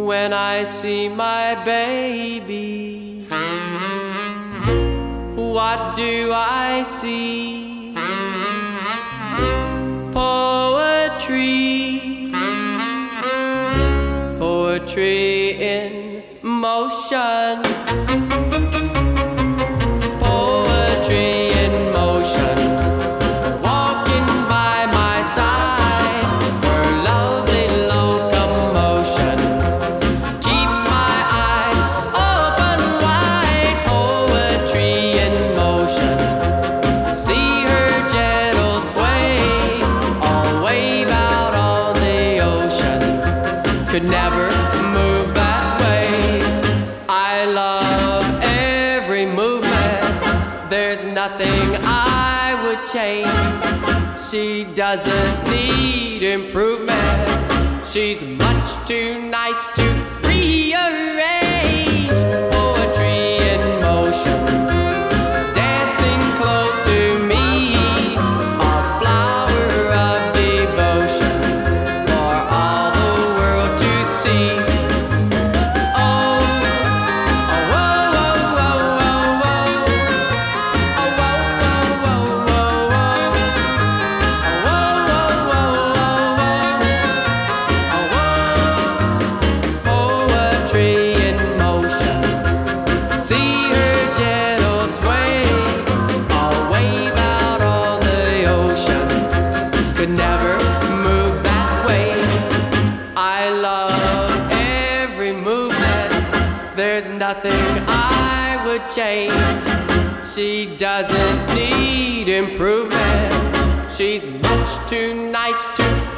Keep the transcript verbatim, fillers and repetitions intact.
when I see my baby. What do I see? Poetry, poetry in motion. Poetry in motion, walking by my side. Her lovely locomotion keeps my eyes open wide. Poetry in motion, see her gentle sway, all wave out on the ocean, could never move that way. I love every movement, there's nothing I would change. She doesn't need improvement, she's much too nice to rearrange. Poetry in motion, dancing close to me, a flower of devotion for all the world to see. See her gentle sway, all wave out on the ocean, could never move that way. I love every movement, there's nothing I would change. She doesn't need improvement, she's much too nice to